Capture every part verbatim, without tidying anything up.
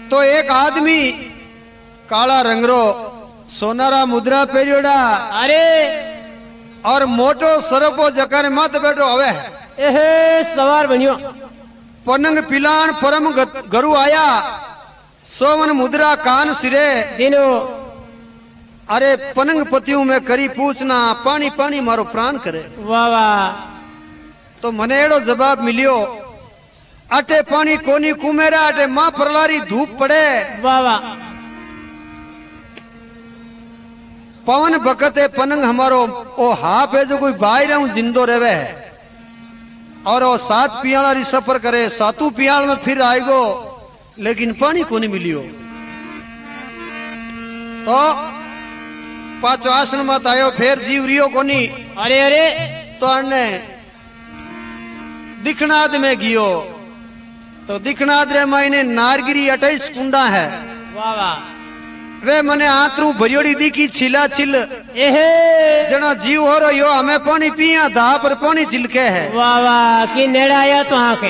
तो एक आदमी काला रंगरो सोनारा मुद्रा पेरियोड़ा अरे और मोटो सरपो जकर मत बैठो हवे एहे सवार बनियो पनंग पिलान परम गरु आया सोवन मुद्रा कान सिरे दिनो अरे पनंग पतियों में करी पूछना पानी पानी मारो प्राण करे वाह वाह तो मने एड़ो जवाब मिलियो अटे पानी कोनी कुमेरा अटे मां परलारी धूप पड़े वाह वाह पवन बकते पनंग हमारो ओ हाफ है जो कोई बाहर हूं जिंदो रेवे है और वो सात पियाला री सफर करे सातू पियाल में फिर आएगो लेकिन पानी को नहीं मिलियो तो पांचो आसन मत आयो फिर जीव रियो को नहीं अरे अरे तो अने दिखनाद में गियो तो दिखनाद रे मायने नारगिरी अठाईस कुंडा है वाह वाह वे मने आतरू भरियोड़ी दिखी छिला छिल एहे जना जीव हो रहो यो हमें पानी पिया धा पर पानी छिलके है वाह वाह की नेड़ा आया तो आके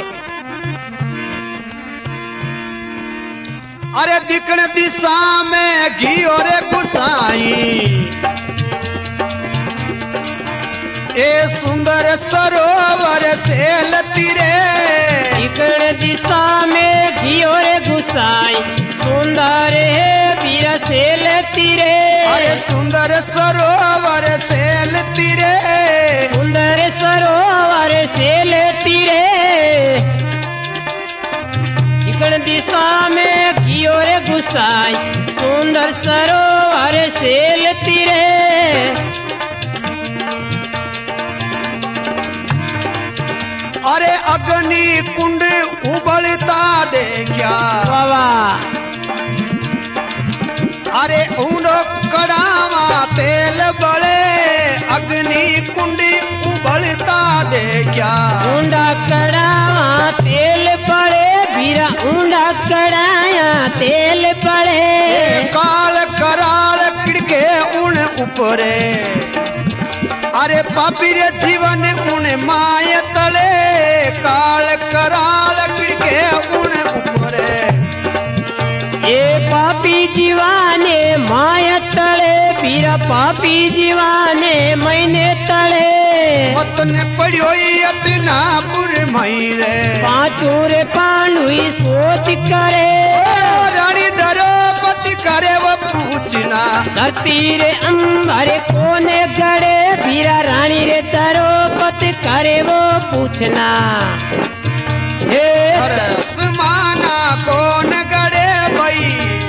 अरे दिखण दिशा में घियो रे गुसाई ए सुंदर सरोवर सेल तीरे दिखण दिशा में घियो रे गुसाई सुंदर है वीर सेल तीरे अरे सुंदर सरोवर सेल तीरे सुंदर सरोवर सेल तीरे दिखण दिशा में घियो रे गुसाई सुंदर सरोवर सेल तीरे अरे अग्नि कुंड उबलता देखा बाबा अरे ऊंडो कड़ावा तेल बड़े अग्नि कुंड उबलता देखा ऊंडा कड़ावा तेल पड़े बीरा ऊंडा कड़ाया तेल पड़े काल कराल किड़के उन ऊपरे अरे पापी रे जीवन उन माय तले काल कराल किड़के उन ऊपरे ये पापी जीवाने माया तले पीरा पापी जीवाने मैंने तले मतने पड़ियो इतना पुर मई रे पांचों रे पांडुई सोच करे रानी द्रौपदी करे वो पूछना धरती रे अंबारे कोने गड़े पीरा रानी रे द्रौपदी करे वो पूछना हे आसमाना कौन गड़े भाई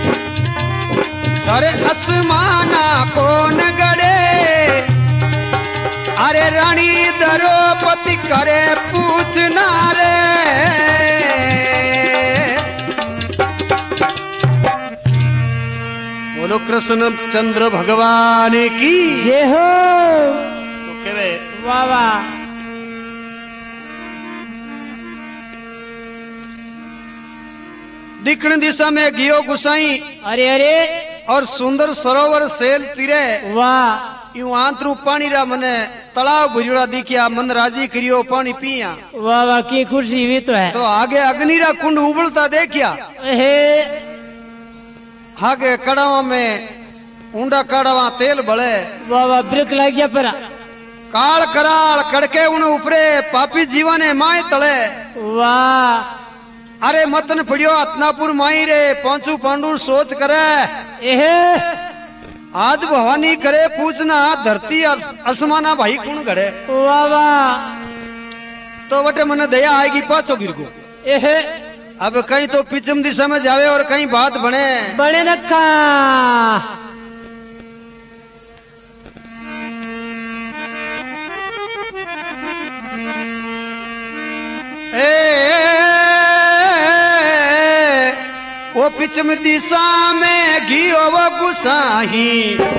अरे आसमाना कौन गड़े अरे रानी द्रौपदी करे पूछना रे बोलो कृष्ण चंद्र भगवान की जय हो तो केवे वाह वाह दिखण दिशा में गियो गुसाई अरे अरे और सुंदर सरोवर सेल तीरे वाह यूं आंतरू पानी रा मने तालाब भुजड़ा दिखिया मन राजी करियो पानी पिया वाह वाह की खुशी भी तो है तो आगे अग्नि रा कुंड उबलता देखिया हे आगे कड़ावा में ऊंडा कड़ावा तेल बळे वाह वाह ब्रेक लग गया परा काल कराल कड़के उन ऊपरे पापी जीवाने माय तले वाह अरे मतन पड़ियो अतनापुर माई रे पांचू पांडु सोच करे एहे आज भवानी करे पूछना धरती आसमाना भाई कौन करे वाह वाह तो वटे मन दया आएगी पाछो गिर को एहे अब कहीं तो पिछम दिशा में जावे और कहीं बात बने बने रखा ए वो पिछम दिशा में घियो वो गुसाही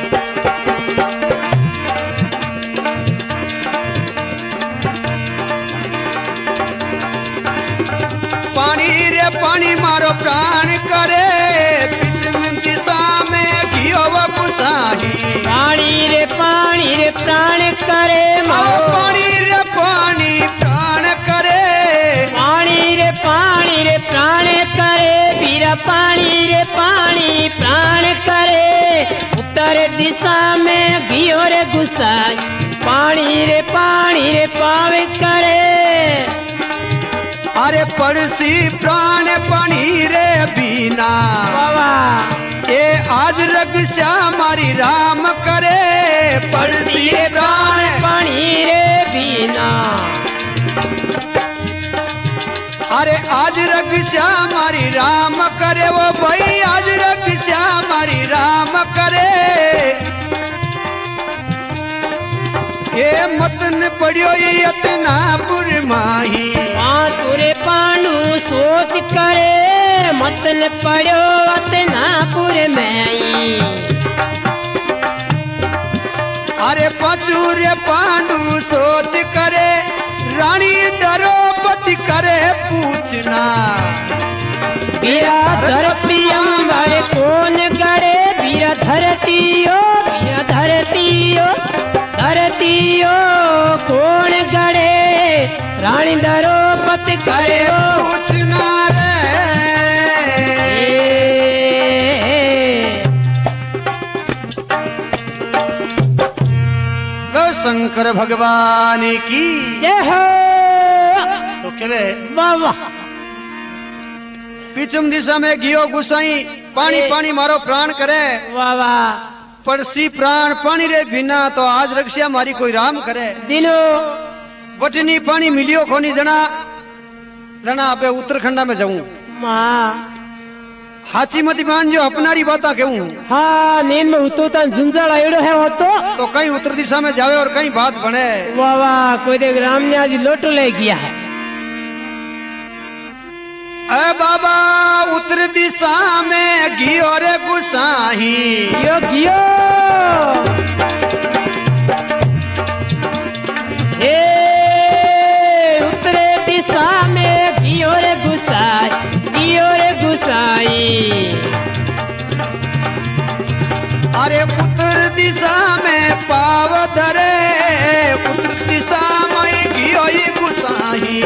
पानी रे पानी मारो प्राण करे पिछम दिशा में घियो वो गुसाही पानी रे पानी रे प्राण करे मारो पानी रे पानी प्राण करे पानी रे पानी रे प्राण करे बीरा पानी पानी प्राण करे, उत्तर दिशा में गियो रे गुसाई, पानी रे पानी रे पावे करे। अरे पड़सी प्राण पानी रे बीना, बाबा ये आज रक्षा मारी राम करे, पड़सी प्राण पानी रे बीना। अरे आज रक्षा मारी राम करे, वो भाई आज रक्षा मारी राम करे। ये मतन पड़ियो इतना पुरमाही, पांचुरे पांडु सोच करे, मतन पड़ियो इतना पुरमाही। अरे पांचुरे पांडु सोच करे, रानी द्रौपदी करे पूछना। बीरा धरती अंबर कौन गड़े, बीरा धरतीयो बीरा धरतीयो धरतीयो कौन गड़े, रानी द्रौपदी करे पूछना रे। शंकर भगवान की जय हो। तो केवे वाह वाह। पीछम दिशा में गियो गुसाई, पानी पानी मारो प्राण करे, वाह वाह। पड़सी प्राण पानी रे बिना, तो आज रक्षा मारी कोई राम करे। दिनो वटनी पानी मिलियो खोनी जना जना आपे उत्तराखंड में जाऊं, माँ हाची मती मान जो अपनारी बाता कहूं। हाँ नींद में उतो तन झुंझाड़ आयोड़ो है वो तो तो कहीं उत्तर दिशा में जावे और कहीं बात बने। वाह वाह। कोई देख राम ने आज लोटो ले गया है। अ बाबा उत्तर दिशा में गियो रे गुसाही, गियो गियो हे उत्तरे दिशा में गियो रे गुसाई, गियो रे गुसाई। अरे उत्तर दिशा में पाव धरे, उत्तर दिशा में गियो ही गुसाही।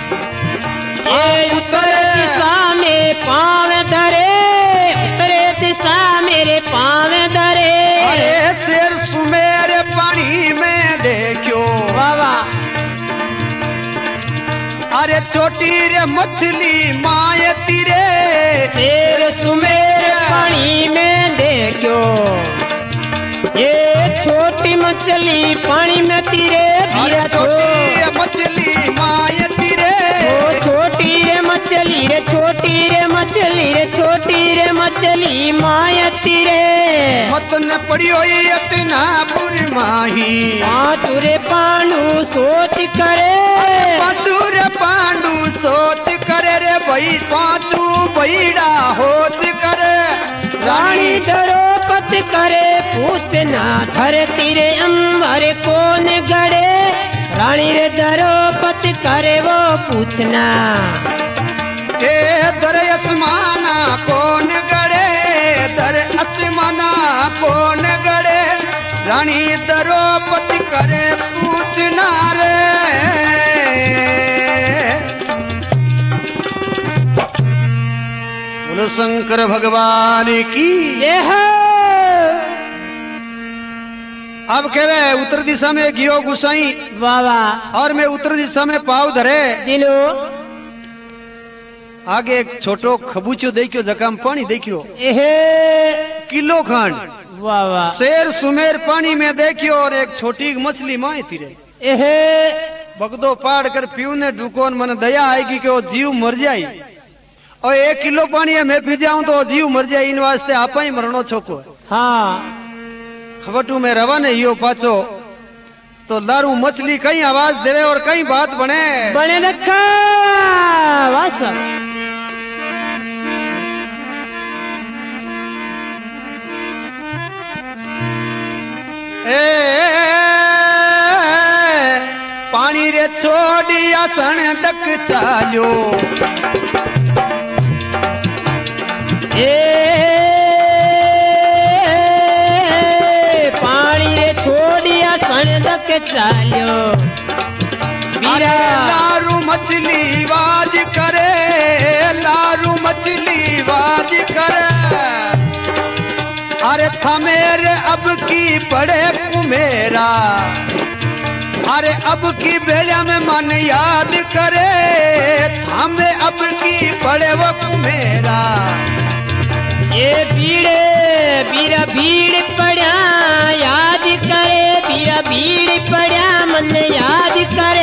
ये उत्तरे दिशा में पाँव धरे, उत्तरे दिशा मेरे पाँव धरे। अरे शेर सुमेर पानी में देखियो, बाबा अरे छोटी रे मछली मायती रे, शेर सुमेर पानी में देखो, ये छोटी मछली पानी में तीरे अरे छोटी रे मछली मायती रे, ओ छोटी रे मछली रे छोटी रे मछली रे छोटी रे मछली मायती रे। मतन पड़ी हुई इतना बुरमाही, पांचुरे पांडु सोच करे, पांचुरे पांडु सोच करे रे भाई, पांचू बैड़ा होच करे। रानी द्रौपदी करे पूछना, धरती रे अंबर कौन गड़े, रानी रे द्रौपदी करे वो पूछना। ए दर आसमाना कौन गड़े, दर आसमाना कौन गड़े, रानी द्रौपदी करे पूछना रे। बोलो शंकर भगवान की जय हो। अब कहे उत्तर दिशा में गियो गुसाई, बाबा और मैं उत्तर दिशा में पाव धरे। दिलो आगे एक छोटो खबूचो देखियो, जकाम पानी देखियो, एहे किलो खंड। वाह वाह। शेर सुमेर पानी में देखियो, और एक छोटी मछली माए तीरे। एहे बगदो पाड़ कर पीने ढूकोन, मन दया आएगी कि वो जीव मर जाए, और एक किलो पानी है मैं पी जाऊं तो जीव मर जाए, इन वास्ते आपा ही मरणो छोको। हाँ खबटू में रवाने यो पाचो, तो लारू मछली कहीं आवाज देवे और कहीं बात बने बने रखा वास। ए पानी रे छोड़िया सन तक चालो, ए पानी रे छोड़िया सन तक चालो, अरे लारू मछली बाज करे, लारू मछली बाज करे। अरे थमेरे अब की पड़े कुमेरा, अरे अब की बेड़ा में मन याद करे, हमें अब की पड़े वो कुमेरा। ये भीड़ बीरा भीड़ पड़ा याद करे, बीरा भीड़ पड़ा मन याद करे।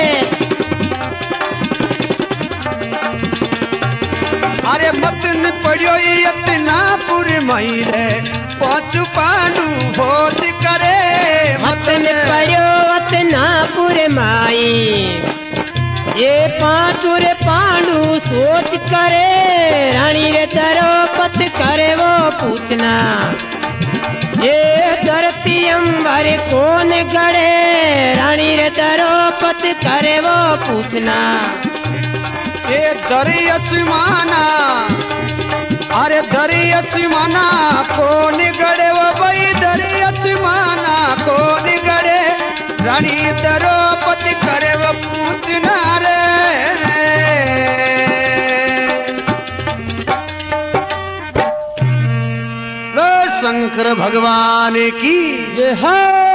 अरे मतन पड़ियो इतना पूरे महीने पांचू पांडू भोज करे। मतन पड़ियो इतना पूरे माई, ये पांचू रे पांडू सोच करे। रानी रे द्रौपदी करे वो पूछना, ये धरती अंबर कौन गड़े। रानी रे द्रौपदी करे वो पूछना, ये दरी असमाना, अरे दरी असमाना कौन गड़े वो भाई, दरी असमाना कौन गड़े। रानी द्रौपदी करे वो पूछना रे। शंकर भगवान की जय हो।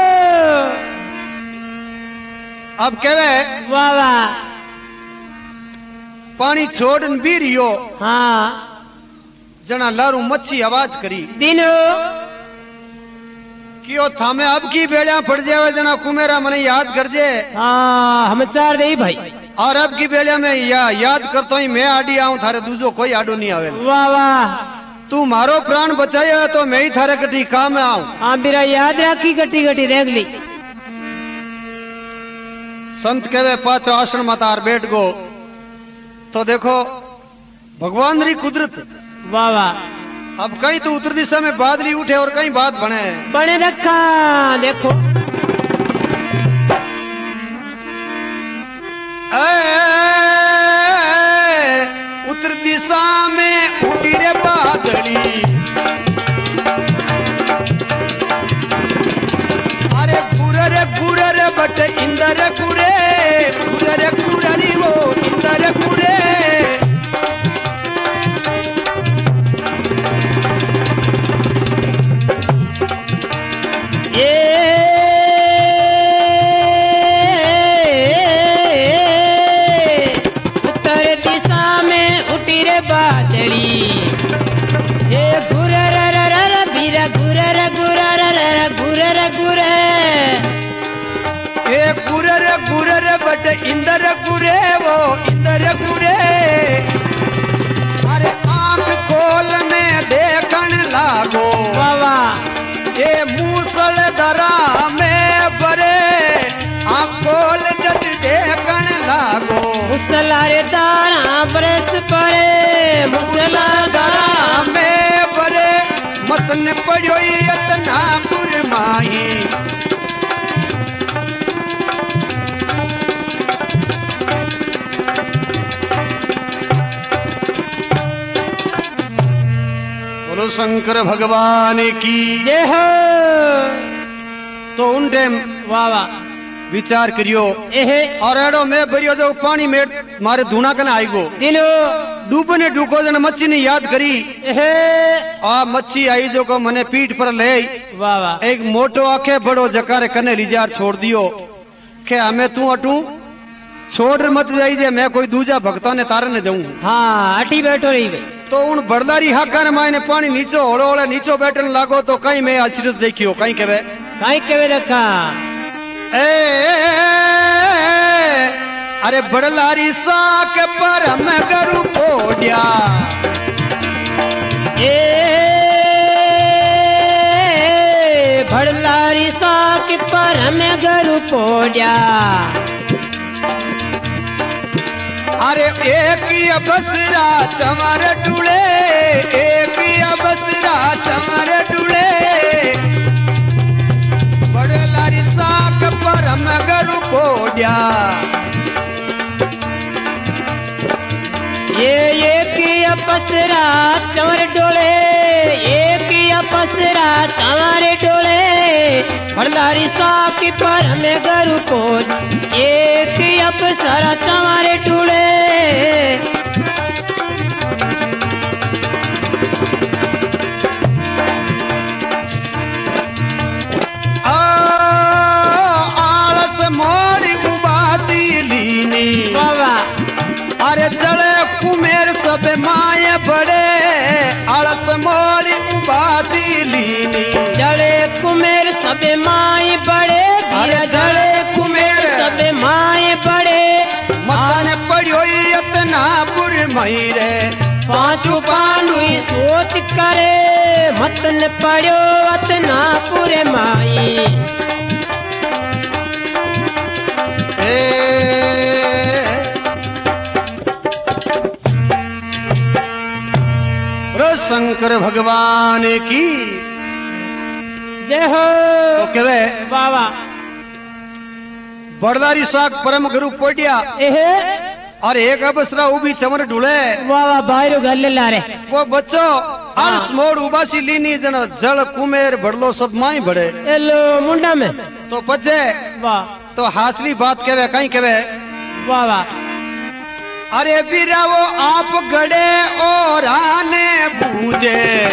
अब कहवे वाह वाह। पानी छोड़ भी रियो, हाँ जना लारू मच्छी आवाज करी दिनो कियो थामे अब की बेड़ा पड़ जावे, जना कुमेरा मने याद कर जे। हाँ हम चार दे भाई। और अब की बेड़ा में या, याद करतो ही मैं आडी आऊं, थारे दूजो कोई आडो नहीं आवे। वाह वाह। तू मारो प्राण बचायो तो मैं ही थारे कटी काम में आऊं। हाँ बिरा याद राखी गटी गटी देख ली। संत कहवे पाचो आश्रम मतार बैठ गो, तो देखो भगवान री कुदरत। वाह वाह। अब कहीं तो उत्तर दिशा में बादली उठे और कहीं बात बने बने रखा। देखो उत्तर दिशा में उठी रे बादली, अरे गुरर गुरर बट इंदर गुरे, गुरर गुररी वो इंदर गुरे। इंदर गुरे वो इंदर गुरे, अरे आंख खोल में देखन लागो। बाबा ये मूसल दरा में बरे, आंख खोल जद देखन लागो। मुसलारे दारा बरस पड़े, मुसला दरा में बरे, मतन पड़ो इतना कुरमाही। शंकर भगवान की जय हो। तो उन टाइम वाह वाह विचार करियो, एहे और एडो में भरियो जो पानी में मारे धुना कने आई गो। दिलो डूबने डूको जन मच्छी ने याद करी, एहे आ मच्छी आई जो को मने पीठ पर ले। वाह वाह। एक मोटो आखे बड़ो जकारे कने लिजार छोड़ दियो के हमें तू अटू छोड़ मत जाई जे, मैं कोई दूजा भक्ता ने तारे ने जाऊं। हाँ अटी बैठो रही भाई। तो उन बड़दारी हाकर मायने पानी नीचो होड़ो होड़े नीचो बैठन लागो, तो कहीं मैं अचरज देखियो कहीं केवे कहीं केवे रखा। ए, अरे बड़लारी साक पर मैं करू पोडिया, ए बड़लारी साक पर मैं करू पोडिया। अरे एक बसरा चमर टूले, एक बसरा चमर टूले, बड़े लारी साक पर मगर पोडिया। ये एक बसरा चमर डोले, एक बसरा चमर डोले, भड़दारी साकी पर हमें गरु को एक अप्सरा चमारे टूड़े बाबा अरे जड़े कुमेर सब माए बड़े आलस मोरी उबाती लीनी जड़े कुमेर सब माए बड़े अरे जड़े कुमेर सब माए बड़े मतन पड़ियो इतना पुर महीरे पांचू पांडु सोच करे मतन पड़ियो इतना पूरे माई शंकर भगवान की जय हो। तो कहवे बाबा बड़दारी साग परम गुरु पोटिया एहे और एक अबसरा उबी चमर ढूले बाबा बाहरो गल ला रे वो बच्चो आलस मोड़ उबासी लीनी जन जल कुमेर भड़लो सब माई बड़े एलो मुंडा में तो बच्चे वाह तो हासली बात कहवे कहीं कहवे बाबा अरे बीरा वो आप गड़े और आने बूझे